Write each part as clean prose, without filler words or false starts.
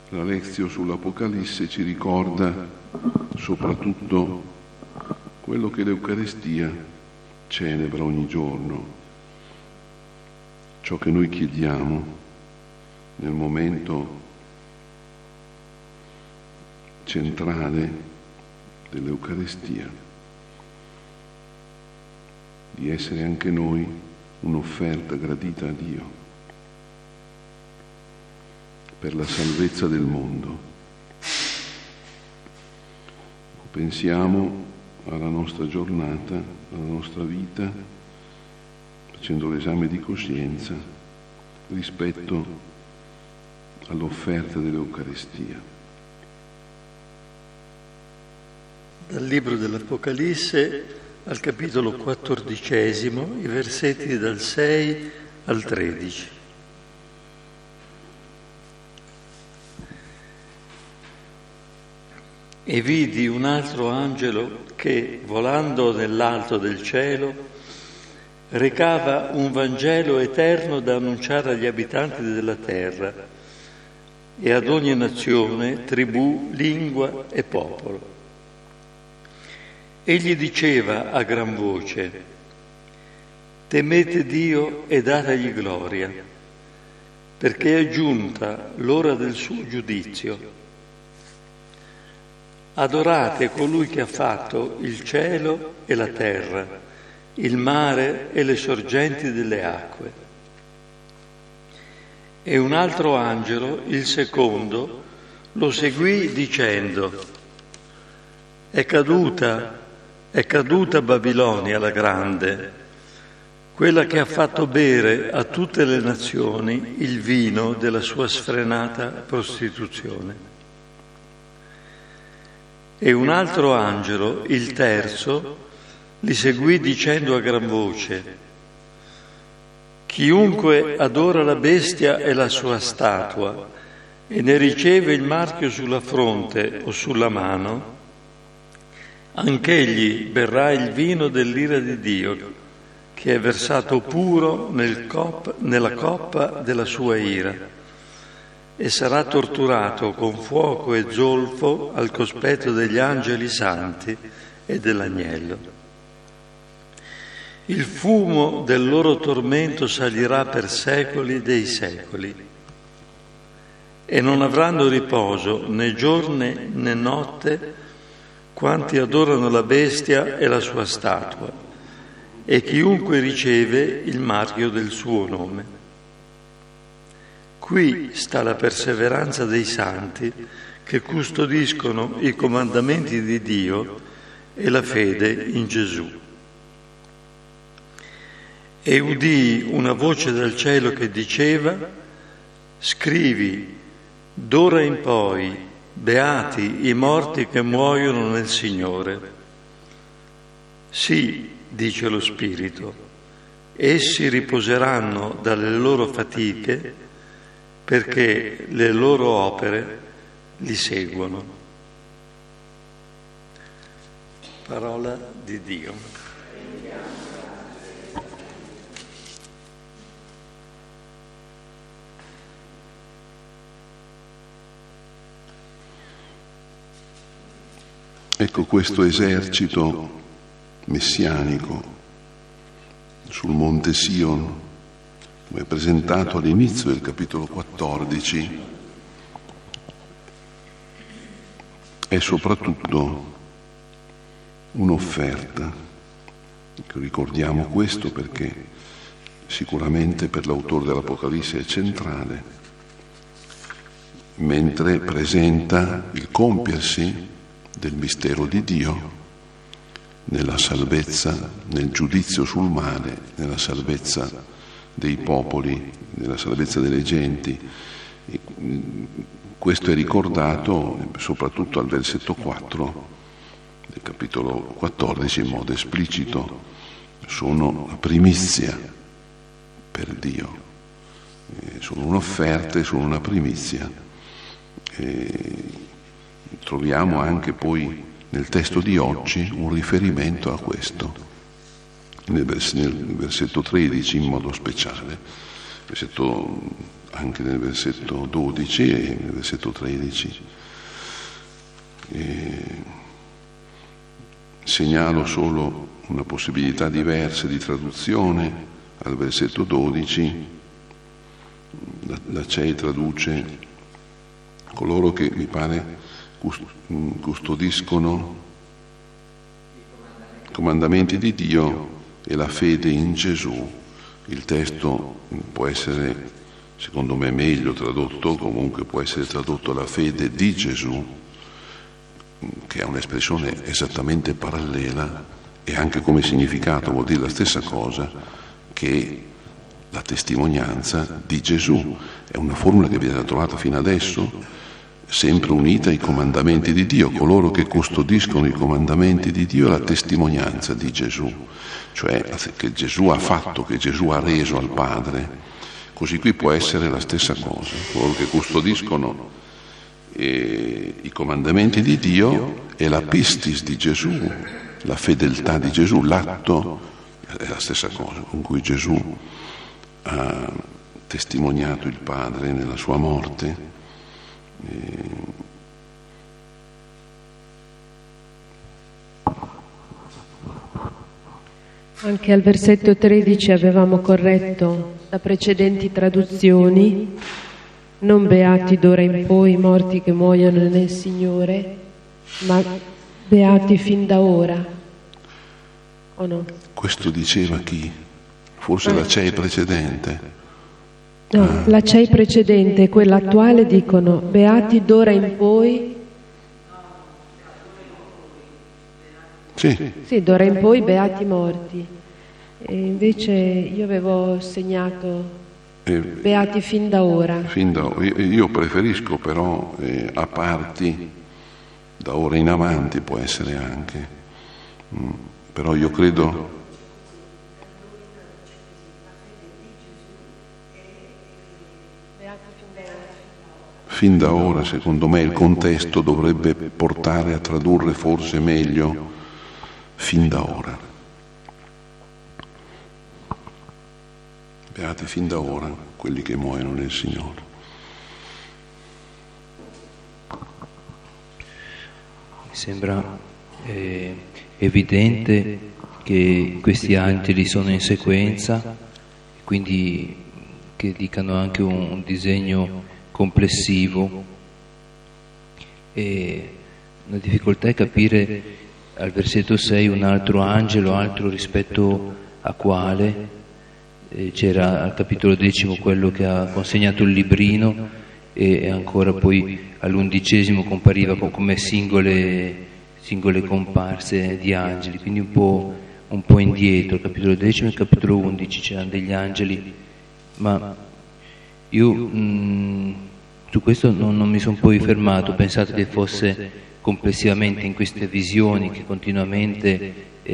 La Lectio sull'Apocalisse ci ricorda soprattutto quello che l'Eucaristia celebra ogni giorno, ciò che noi chiediamo nel momento centrale dell'Eucaristia, di essere anche noi un'offerta gradita a Dio per la salvezza del mondo. Pensiamo alla nostra giornata, alla nostra vita, facendo l'esame di coscienza rispetto all'offerta dell'Eucaristia. Dal libro dell'Apocalisse al capitolo 14, i versetti dal 6 al 13. E vidi un altro angelo che, volando nell'alto del cielo, recava un Vangelo eterno da annunciare agli abitanti della terra e ad ogni nazione, tribù, lingua e popolo. Egli diceva a gran voce: temete Dio e dategli gloria, perché è giunta l'ora del suo giudizio. Adorate colui che ha fatto il cielo e la terra, il mare e le sorgenti delle acque. E un altro angelo, il secondo, lo seguì dicendo: è caduta Babilonia la grande, quella che ha fatto bere a tutte le nazioni il vino della sua sfrenata prostituzione. E un altro angelo, il terzo, li seguì dicendo a gran voce: chiunque adora la bestia e la sua statua e ne riceve il marchio sulla fronte o sulla mano, anch'egli berrà il vino dell'ira di Dio, che è versato puro nella coppa della sua ira, e sarà torturato con fuoco e zolfo al cospetto degli angeli santi e dell'agnello. Il fumo del loro tormento salirà per secoli dei secoli, e non avranno riposo né giorno né notte quanti adorano la bestia e la sua statua, e chiunque riceve il marchio del suo nome. Qui sta la perseveranza dei santi che custodiscono i comandamenti di Dio e la fede in Gesù. E udii una voce dal cielo che diceva: scrivi, d'ora in poi, beati i morti che muoiono nel Signore. Sì, dice lo Spirito, essi riposeranno dalle loro fatiche, perché le loro opere li seguono. Parola di Dio. Ecco questo esercito messianico sul monte Sion, come presentato all'inizio del capitolo 14, è soprattutto un'offerta. Ricordiamo questo perché sicuramente per l'autore dell'Apocalisse è centrale, mentre presenta il compiersi del mistero di Dio nella salvezza, nel giudizio sul male, nella salvezza dei popoli, nella salvezza delle genti. E questo è ricordato soprattutto al versetto 4 del capitolo 14 in modo esplicito. Sono la primizia per Dio, sono un'offerta e sono una primizia. Troviamo anche poi nel testo di oggi un riferimento a questo, nel versetto 13 in modo speciale. anche nel versetto 12 e nel versetto 13. Segnalo solo una possibilità diversa di traduzione. Al versetto 12 la CEI traduce coloro che, mi pare, custodiscono i comandamenti di Dio e la fede in Gesù. Il testo può essere, secondo me, meglio tradotto, comunque può essere tradotto la fede di Gesù, che è un'espressione esattamente parallela e anche come significato vuol dire la stessa cosa che la testimonianza di Gesù. È una formula che viene trovata fino adesso, sempre unita ai comandamenti di Dio, coloro che custodiscono i comandamenti di Dio e la testimonianza di Gesù, cioè che Gesù ha fatto, che Gesù ha reso al Padre. Così qui può essere la stessa cosa, coloro che custodiscono i comandamenti di Dio e la pistis di Gesù, la fedeltà di Gesù, l'atto è la stessa cosa con cui Gesù ha testimoniato il Padre nella sua morte. Anche al versetto 13 avevamo corretto da precedenti traduzioni: non beati d'ora in poi i morti che muoiono nel Signore, ma beati fin da ora. O no? Questo diceva chi? Forse la CEI precedente. No, la CEI precedente e quella attuale dicono beati d'ora in poi. Sì, d'ora in poi beati morti. E invece io avevo segnato beati fin da ora. Io preferisco però a parti, da ora in avanti può essere anche. Però io credo. Fin da ora, secondo me, il contesto dovrebbe portare a tradurre forse meglio fin da ora. Beati fin da ora quelli che muoiono nel Signore. Mi sembra evidente che questi angeli sono in sequenza, quindi che dicano anche un disegno complessivo, e la difficoltà è capire al versetto 6 un altro angelo, altro rispetto a quale. C'era al capitolo 10 quello che ha consegnato il librino e ancora poi all'11 compariva come singole comparse di angeli, quindi un po' indietro. Il capitolo 10 e il capitolo 11 c'erano degli angeli, ma io su questo non mi sono poi fermato. Ho pensato che fosse complessivamente in queste visioni che continuamente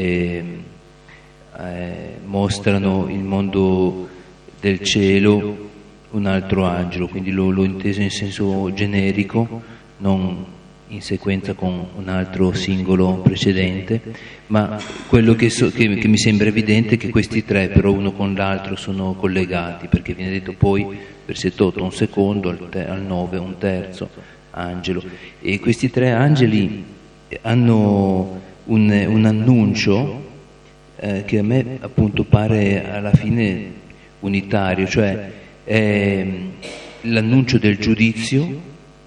mostrano il mondo del cielo un altro angelo, quindi l'ho inteso in senso generico, non in sequenza con un altro singolo precedente, ma quello che mi sembra evidente è che questi tre però uno con l'altro sono collegati, perché viene detto poi versetto 8 un secondo, al 9 un terzo angelo, e questi tre angeli hanno un annuncio che a me appunto pare alla fine unitario, cioè l'annuncio del giudizio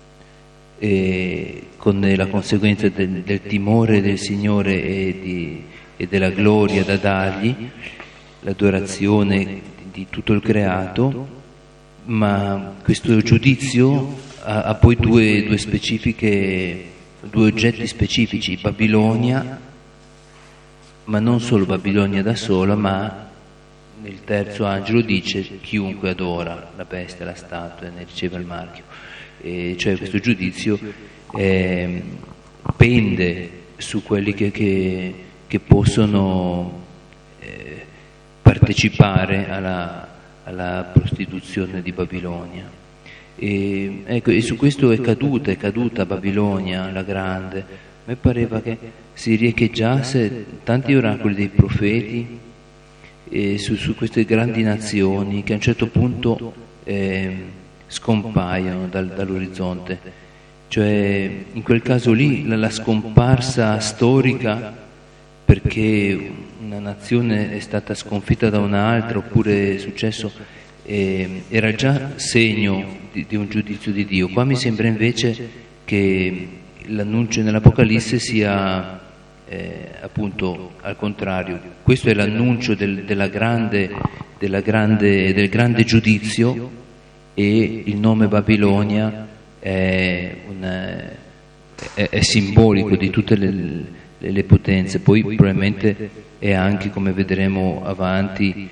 con la conseguenza del timore del Signore e della gloria da dargli, l'adorazione di tutto il creato, ma questo giudizio ha poi due oggetti specifici: Babilonia, ma non solo Babilonia da sola, ma il terzo angelo dice chiunque adora la bestia, la statua, ne riceve il marchio. Cioè questo giudizio pende su quelli che possono partecipare alla prostituzione di Babilonia. E su questo è caduta Babilonia la grande. A me pareva che si riecheggiasse tanti oracoli dei profeti su queste grandi nazioni che a un certo punto scompaiono dall'orizzonte. Cioè, in quel caso lì la scomparsa storica, perché una nazione è stata sconfitta da un'altra oppure è successo, era già segno di un giudizio di Dio. Qua mi sembra invece che l'annuncio nell'Apocalisse sia appunto al contrario. Questo è l'annuncio del grande giudizio, e il nome Babilonia è simbolico di tutte le potenze. Poi probabilmente è anche, come vedremo avanti,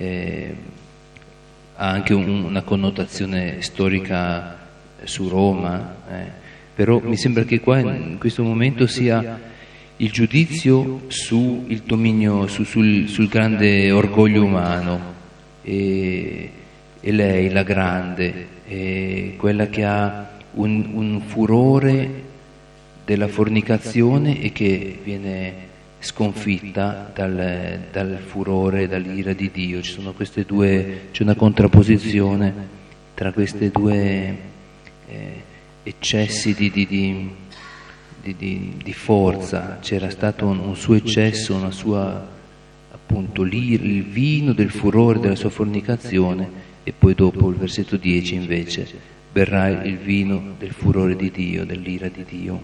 ha anche una connotazione storica su Roma, però mi sembra che qua in questo momento sia il giudizio sul dominio, sul grande orgoglio umano, e lei, la grande, quella che ha un furore della fornicazione e che viene sconfitta dal furore, dall'ira di Dio. Ci sono queste due, c'è una contrapposizione tra questi due eccessi di forza. C'era stato un suo eccesso, una sua, appunto, il vino del furore della sua fornicazione, e poi dopo il versetto 10 invece berrà il vino del furore di Dio, dell'ira di Dio.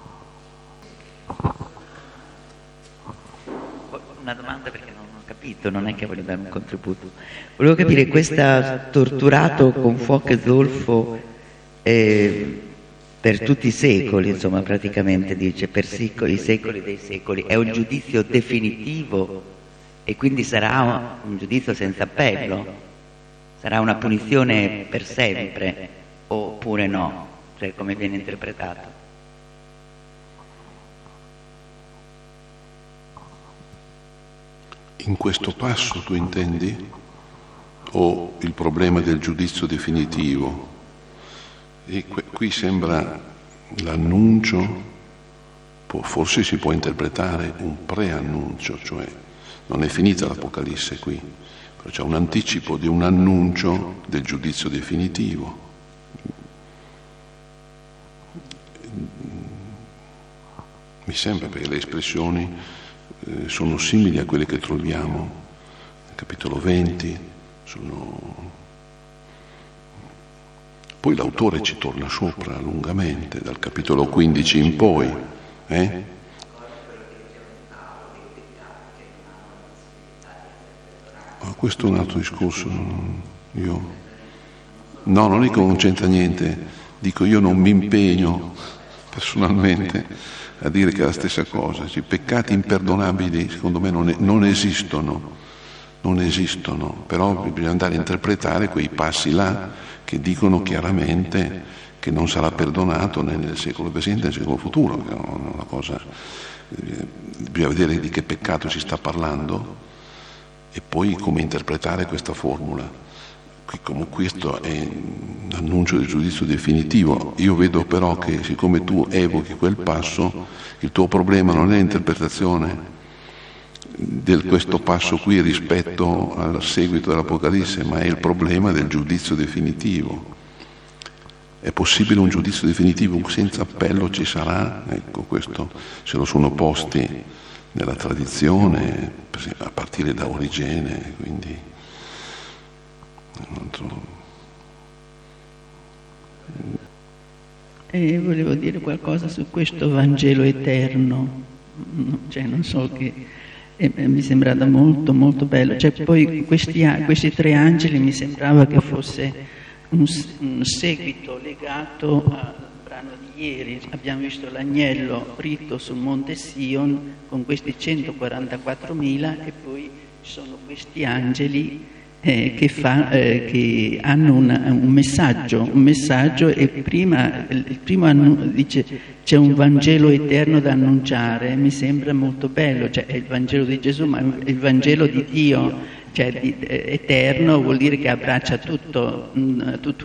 Una domanda, perché non ho capito, non è che voglio dare un contributo. Volevo capire, questa torturato con fuoco e zolfo per tutti i secoli, insomma, praticamente dice, per i secoli dei secoli, è un giudizio definitivo e quindi sarà un giudizio senza appello? Sarà una punizione per sempre oppure no? Cioè, come viene interpretato? In questo passo tu intendi? O il problema del giudizio definitivo? E qui sembra l'annuncio, forse si può interpretare un preannuncio, cioè non è finita l'Apocalisse qui, però c'è un anticipo di un annuncio del giudizio definitivo. Mi sembra, perché le espressioni sono simili a quelle che troviamo nel capitolo 20, poi l'autore ci torna sopra lungamente dal capitolo 15 in poi, Ma questo è un altro discorso. Non dico non c'entra niente, dico io non mi impegno personalmente a dire che è la stessa cosa. I peccati imperdonabili secondo me non esistono, però bisogna andare a interpretare quei passi là che dicono chiaramente che non sarà perdonato né nel secolo presente né nel secolo futuro. È una cosa, bisogna vedere di che peccato si sta parlando e poi come interpretare questa formula. Come questo è l'annuncio del giudizio definitivo. Io vedo però che, siccome tu evochi quel passo, il tuo problema non è l'interpretazione di questo passo qui rispetto al seguito dell'Apocalisse, ma è il problema del giudizio definitivo. È possibile un giudizio definitivo senza appello? Ci sarà? Ecco, questo se lo sono posti nella tradizione, a partire da Origene, quindi volevo dire qualcosa su questo Vangelo eterno, cioè non so, che mi sembrava molto molto bello, cioè poi questi tre angeli mi sembrava che fosse un seguito legato al brano di ieri. Abbiamo visto l'agnello ritto sul monte Sion con questi 144.000 e poi ci sono questi angeli che hanno un messaggio, e il primo dice c'è un Vangelo eterno da annunciare. Mi sembra molto bello, cioè è il Vangelo di Gesù, ma è il Vangelo di Dio, cioè eterno vuol dire che abbraccia tutto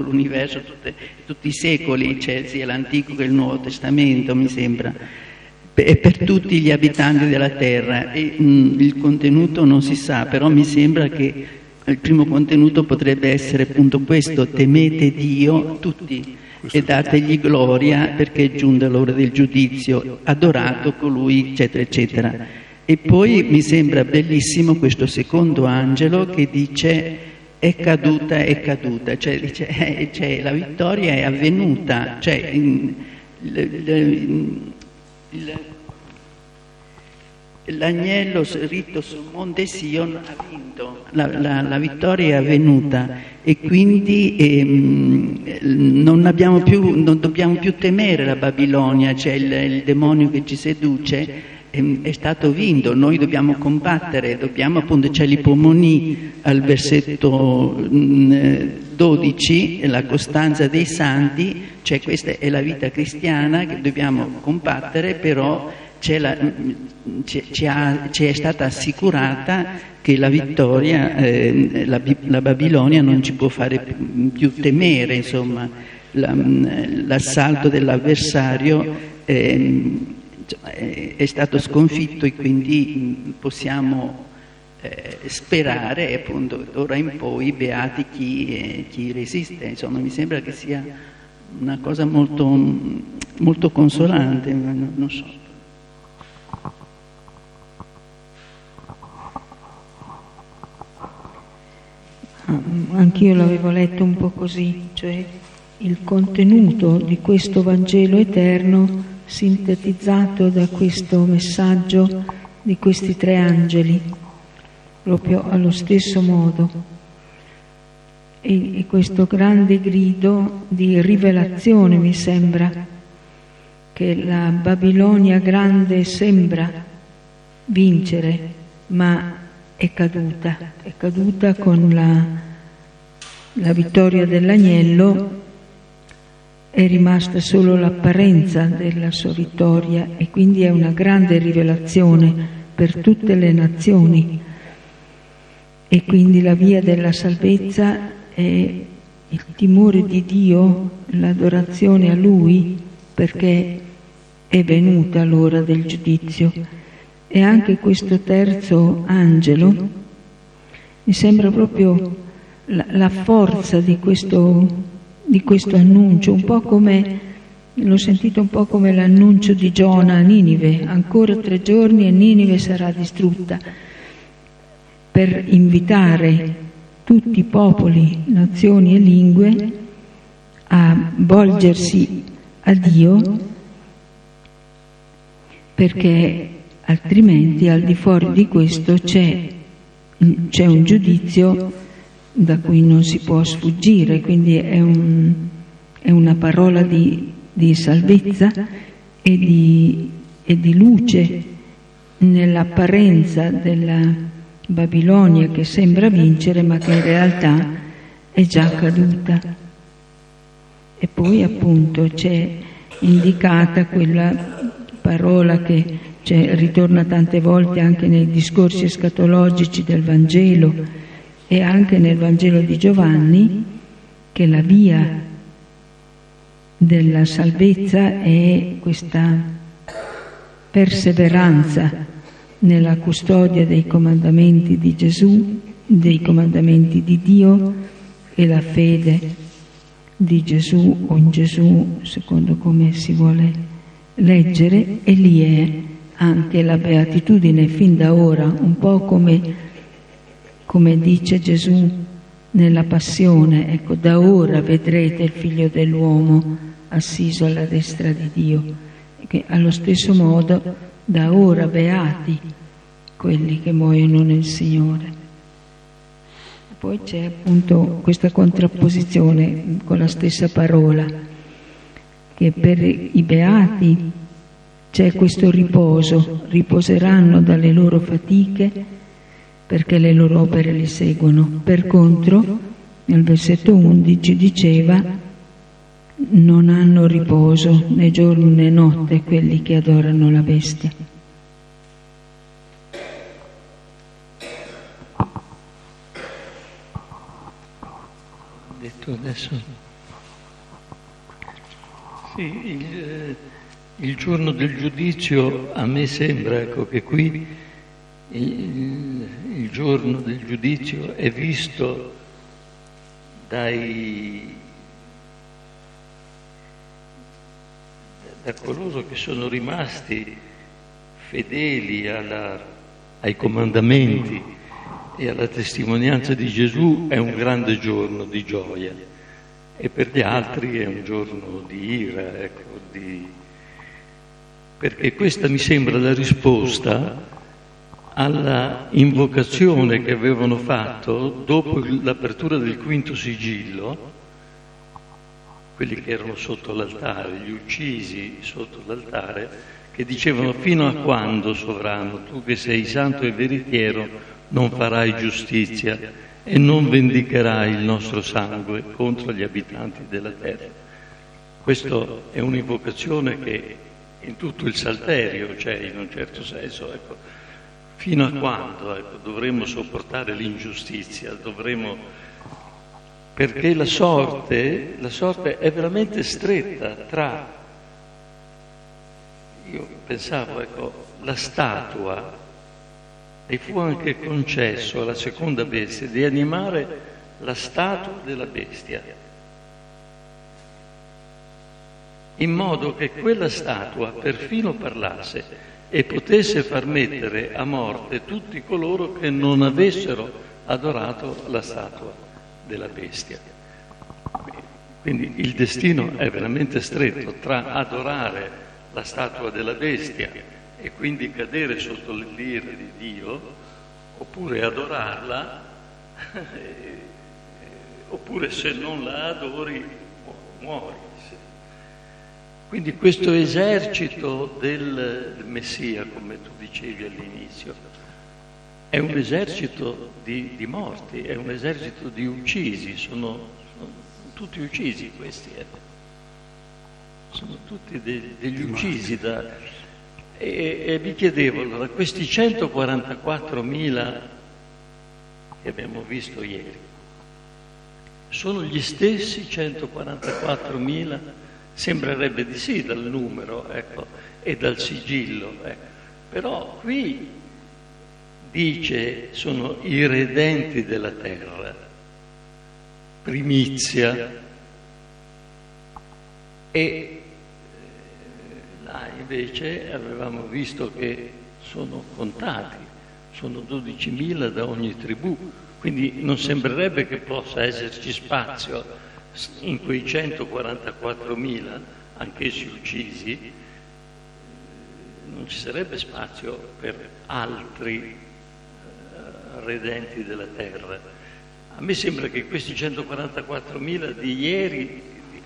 l'universo, tutti i secoli, cioè sia l'Antico che il Nuovo Testamento, mi sembra. è per tutti gli abitanti della terra e il contenuto non si sa, però mi sembra che il primo contenuto potrebbe essere appunto questo: temete Dio tutti e dategli gloria perché è giunta l'ora del giudizio, adorato colui, eccetera eccetera. E poi mi sembra bellissimo questo secondo angelo che dice è caduta, cioè dice la vittoria è avvenuta, cioè l'agnello ritto sul monte Sion ha vinto, la vittoria è avvenuta e quindi non dobbiamo più temere la Babilonia, cioè il demonio che ci seduce è stato vinto. Noi dobbiamo combattere, appunto, c'è l'Ipomoni al versetto 12, la costanza dei santi, cioè questa è la vita cristiana che dobbiamo combattere, però ci è stata assicurata che la vittoria, la Babilonia non ci può fare più temere, insomma, l'assalto dell'avversario è stato sconfitto e quindi possiamo sperare, appunto, d'ora in poi beati chi resiste. Insomma, mi sembra che sia una cosa molto, molto consolante, non so. Anch'io l'avevo letto un po' così, cioè il contenuto di questo Vangelo eterno sintetizzato da questo messaggio di questi tre angeli, proprio allo stesso modo, e questo grande grido di rivelazione, mi sembra, che la Babilonia grande sembra vincere, ma è caduta con la vittoria dell'agnello. È rimasta solo l'apparenza della sua vittoria e quindi è una grande rivelazione per tutte le nazioni. E quindi la via della salvezza è il timore di Dio, l'adorazione a Lui, perché è venuta l'ora del giudizio. E anche questo terzo angelo mi sembra proprio la forza di questo annuncio, un po' come, l'ho sentito un po' come l'annuncio di Giona a Ninive: ancora 3 giorni e Ninive sarà distrutta, per invitare tutti i popoli, nazioni e lingue a volgersi a Dio, perché altrimenti al di fuori di questo c'è un giudizio da cui non si può sfuggire. Quindi è una parola di salvezza e di luce nell'apparenza della Babilonia che sembra vincere ma che in realtà è già caduta. E poi appunto c'è indicata quella parola che ritorna tante volte anche nei discorsi escatologici del Vangelo e anche nel Vangelo di Giovanni, che la via della salvezza è questa perseveranza nella custodia dei comandamenti di Gesù, dei comandamenti di Dio, e la fede di Gesù o in Gesù, secondo come si vuole leggere, e lì è anche la beatitudine fin da ora, un po' come dice Gesù nella Passione, ecco, da ora vedrete il Figlio dell'uomo assiso alla destra di Dio. Che allo stesso modo da ora beati quelli che muoiono nel Signore. Poi c'è appunto questa contrapposizione con la stessa parola, che per i beati c'è questo riposo, riposeranno dalle loro fatiche perché le loro opere li seguono. Per contro, nel versetto 11 diceva: non hanno riposo né giorno né notte quelli che adorano la bestia. Detto adesso. Sì, Il giorno del giudizio, a me sembra, ecco, che qui il giorno del giudizio è visto da coloro che sono rimasti fedeli ai comandamenti e alla testimonianza di Gesù, è un grande giorno di gioia, e per gli altri è un giorno di ira, ecco, perché questa mi sembra la risposta alla invocazione che avevano fatto dopo l'apertura del quinto sigillo, quelli che erano sotto l'altare, gli uccisi sotto l'altare, che dicevano: fino a quando, sovrano, tu che sei santo e veritiero, non farai giustizia e non vendicherai il nostro sangue contro gli abitanti della terra. Questa è un'invocazione che in tutto il Salterio c'è, in un certo senso, ecco. Fino a quando, ecco, dovremmo sopportare l'ingiustizia, perché la sorte è veramente stretta tra, io pensavo, ecco, la statua, e fu anche concesso alla seconda bestia di animare la statua della bestia, in modo che quella statua perfino parlasse e potesse far mettere a morte tutti coloro che non avessero adorato la statua della bestia. Quindi il destino è veramente stretto tra adorare la statua della bestia e quindi cadere sotto l'ira di Dio, oppure adorarla, oppure se non la adori muori. Quindi questo esercito del Messia, come tu dicevi all'inizio, è un esercito di morti, è un esercito di uccisi, sono tutti uccisi questi, sono tutti degli uccisi. E vi chiedevo, allora, questi 144.000 che abbiamo visto ieri, sono gli stessi 144.000? Sembrerebbe di sì dal numero, ecco, e dal sigillo, ecco. Però qui dice sono i redenti della terra, primizia, e là invece avevamo visto che sono contati, sono 12.000 da ogni tribù, quindi non sembrerebbe che possa esserci spazio in quei 144.000, anch'essi uccisi, non ci sarebbe spazio per altri redenti della terra. A me sembra che questi 144.000 di ieri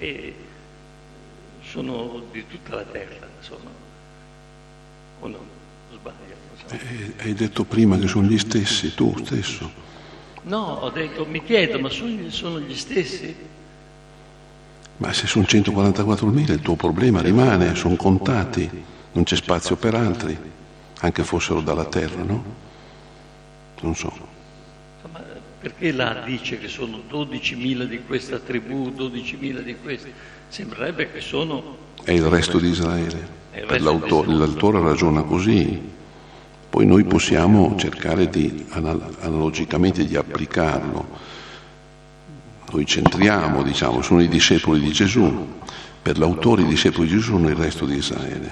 sono di tutta la terra, insomma. O no? Sbaglio. Non so. Hai detto prima che sono gli stessi, tu stesso. No, ho detto, mi chiedo, ma sono gli stessi? Ma se sono 144.000 il tuo problema rimane, sono contati, non c'è spazio per altri, anche fossero dalla terra, no? Non so. Ma perché là dice che sono 12.000 di questa tribù, 12.000 di questi? Sembrerebbe che sono... È il resto di Israele. L'autore ragiona così. Poi noi possiamo cercare analogicamente di applicarlo. Noi centriamo, diciamo, sono i discepoli di Gesù. Per l'autore i discepoli di Gesù sono il resto di Israele.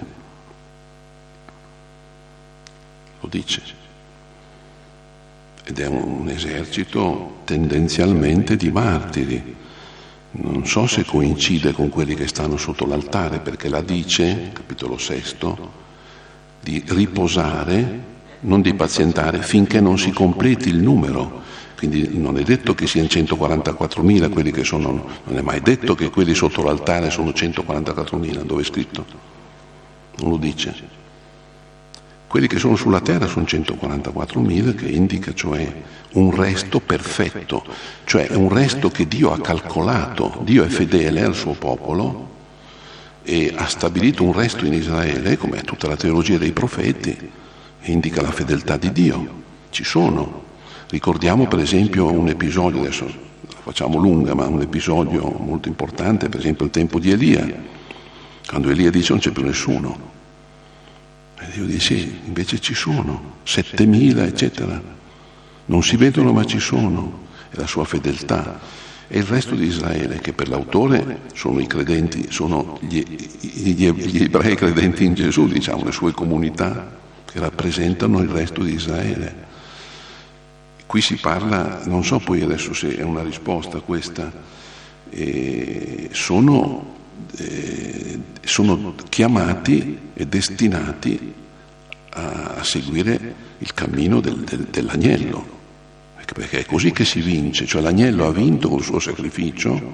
Lo dice. Ed è un esercito tendenzialmente di martiri. Non so se coincide con quelli che stanno sotto l'altare, perché la dice, capitolo 6, di riposare, non di pazientare, finché non si completi il numero. Quindi non è detto che siano 144.000 quelli che sono, non è mai detto che quelli sotto l'altare sono 144.000, dove è scritto? Non lo dice. Quelli che sono sulla terra sono 144.000, che indica cioè un resto perfetto, cioè un resto che Dio ha calcolato. Dio è fedele al suo popolo e ha stabilito un resto in Israele, come tutta la teologia dei profeti, e indica la fedeltà di Dio. Ci sono. Ricordiamo per esempio un episodio, adesso la facciamo lunga, ma un episodio molto importante, per esempio il tempo di Elia. Quando Elia dice non c'è più nessuno, e Dio dice invece ci sono 7.000 eccetera, non si vedono ma ci sono, è la sua fedeltà. E il resto di Israele, che per l'autore sono i credenti, sono gli ebrei credenti in Gesù, diciamo, le sue comunità che rappresentano il resto di Israele. Qui si parla, non so poi adesso se è una risposta questa, sono chiamati e destinati a seguire il cammino dell'agnello, perché è così che si vince, cioè l'agnello ha vinto col suo sacrificio,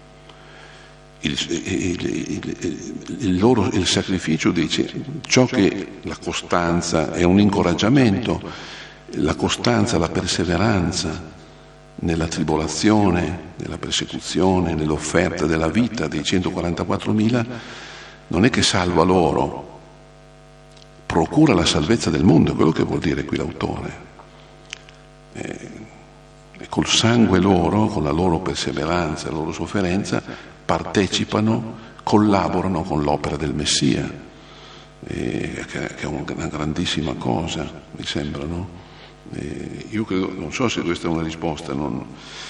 il sacrificio dice ciò che la costanza è un incoraggiamento, la costanza, la perseveranza nella tribolazione, nella persecuzione, nell'offerta della vita dei 144.000 non è che salva loro, procura la salvezza del mondo, è quello che vuol dire qui l'autore. E col sangue loro, con la loro perseveranza, la loro sofferenza, partecipano, collaborano con l'opera del Messia, che è una grandissima cosa, mi sembra, no? Io credo, non so se questa è una risposta, non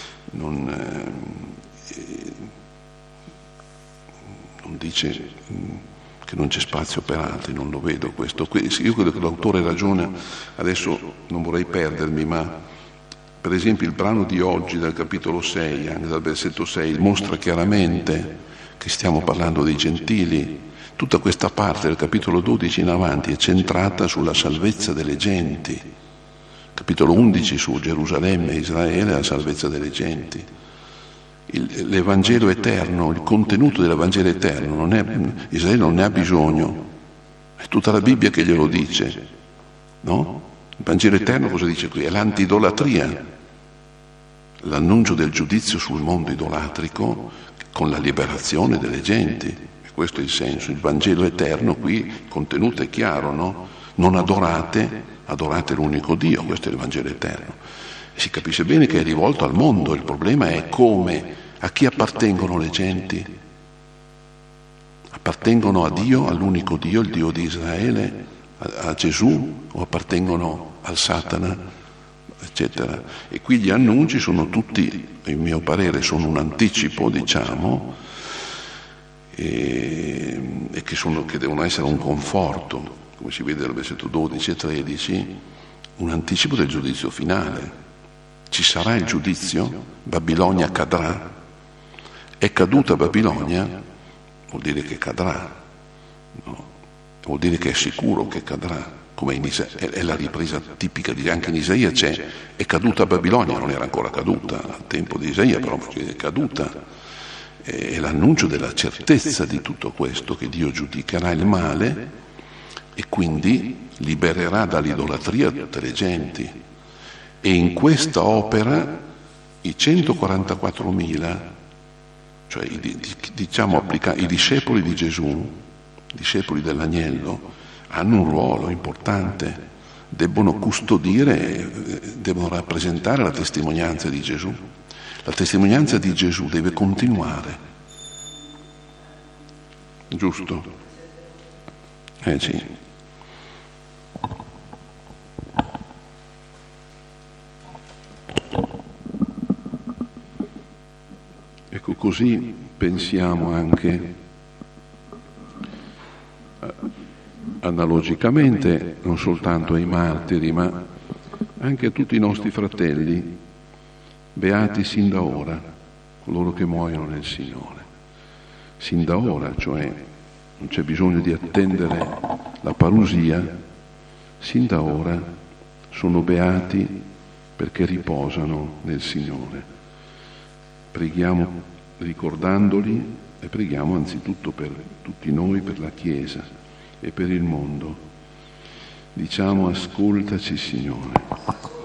dice che non c'è spazio per altri, non lo vedo questo. Io credo che l'autore ragiona, adesso non vorrei perdermi, ma per esempio il brano di oggi dal capitolo 6, anche dal versetto 6, mostra chiaramente che stiamo parlando dei gentili. Tutta questa parte del capitolo 12 in avanti è centrata sulla salvezza delle genti. Capitolo 11 su Gerusalemme e Israele, la salvezza delle genti. L'Evangelo eterno, il contenuto dell'Evangelo eterno, Israele non ne ha bisogno, è tutta la Bibbia che glielo dice, no? Il Vangelo eterno cosa dice qui? È l'antidolatria, l'annuncio del giudizio sul mondo idolatrico con la liberazione delle genti. E questo è il senso. Il Vangelo eterno qui, il contenuto è chiaro, no? Non adorate l'unico Dio, questo è il Vangelo eterno. E si capisce bene che è rivolto al mondo, il problema è a chi appartengono le genti? Appartengono a Dio, all'unico Dio, il Dio di Israele, a Gesù, o appartengono al Satana, eccetera. E qui gli annunci sono tutti, a mio parere, sono un anticipo, diciamo, e che devono essere un conforto, come si vede dal versetto 12 e 13, un anticipo del giudizio finale. Ci sarà il giudizio, Babilonia cadrà, è caduta Babilonia, vuol dire che cadrà, no? Vuol dire che è sicuro che cadrà, come è la ripresa tipica di anche in Isaia c'è, è caduta Babilonia, non era ancora caduta al tempo di Isaia, però è caduta. È l'annuncio della certezza di tutto questo, che Dio giudicherà il male e quindi libererà dall'idolatria tutte le genti. E in questa opera i 144.000, cioè i discepoli di Gesù, discepoli dell'agnello, hanno un ruolo importante, debbono custodire, devono rappresentare la testimonianza di Gesù. La testimonianza di Gesù deve continuare, giusto? Sì. Ecco, così pensiamo anche analogicamente non soltanto ai martiri, ma anche a tutti i nostri fratelli, beati sin da ora, coloro che muoiono nel Signore. Sin da ora, cioè non c'è bisogno di attendere la parusia, sin da ora sono beati perché riposano nel Signore. Preghiamo ricordandoli e preghiamo anzitutto per tutti noi, per la Chiesa e per il mondo. Diciamo: ascoltaci, Signore.